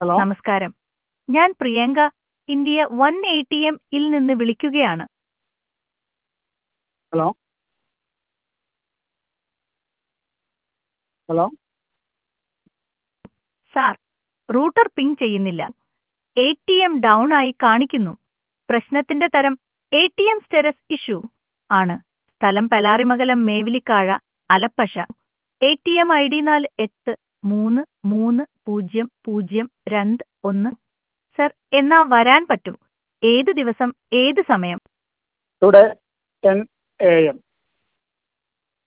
Hello നമസ്കാരം. ഞാൻ Priyanka, India 1ATM ൽ നിന്ന് വിളിക്കുകയാണ്. Hello hello sir, router ping ചെയ്യുന്നില്ല. ATM ഡൗൺ ആയി കാണിക്കുന്നു. പ്രശ്നത്തിന്റെ തരം ATM സ്റ്റെറസ് ഇഷ്യൂ ആണ്. സ്ഥലം Pallarimangalam Mavelikara, Alappuzha. ATM ID 48330021. Sir, എന്നാ വരാൻ പറ്റും? ഏത് ദിവസം, ഏത് സമയം? Today 10 AM